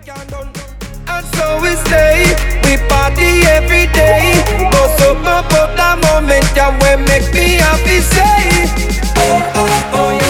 And so we stay, we party every day. Go so up that moment and we make me happy say, oh, oh, oh, yeah.